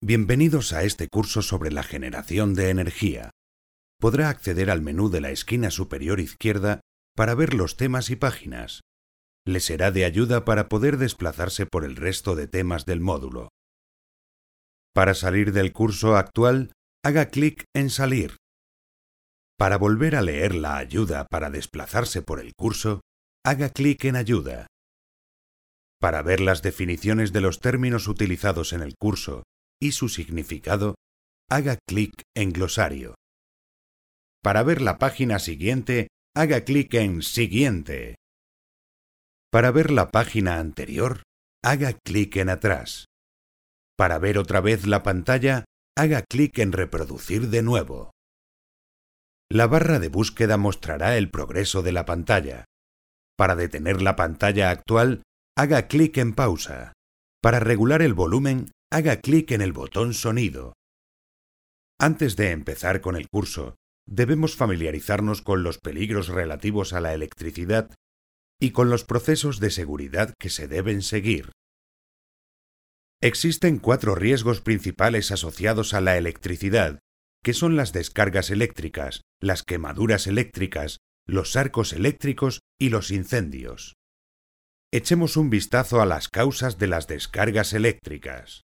Bienvenidos a este curso sobre la generación de energía. Podrá acceder al menú de la esquina superior izquierda para ver los temas y páginas. Le será de ayuda para poder desplazarse por el resto de temas del módulo. Para salir del curso actual, haga clic en Salir. Para volver a leer la ayuda para desplazarse por el curso, haga clic en Ayuda. Para ver las definiciones de los términos utilizados en el curso y su significado, haga clic en Glosario. Para ver la página siguiente, haga clic en Siguiente. Para ver la página anterior, haga clic en Atrás. Para ver otra vez la pantalla, haga clic en Reproducir de nuevo. La barra de búsqueda mostrará el progreso de la pantalla. Para detener la pantalla actual, haga clic en Pausa. Para regular el volumen, haga clic en el botón Sonido. Antes de empezar con el curso, debemos familiarizarnos con los peligros relativos a la electricidad y con los procesos de seguridad que se deben seguir. Existen 4 riesgos principales asociados a la electricidad, que son las descargas eléctricas, las quemaduras eléctricas, los arcos eléctricos y los incendios. Echemos un vistazo a las causas de las descargas eléctricas.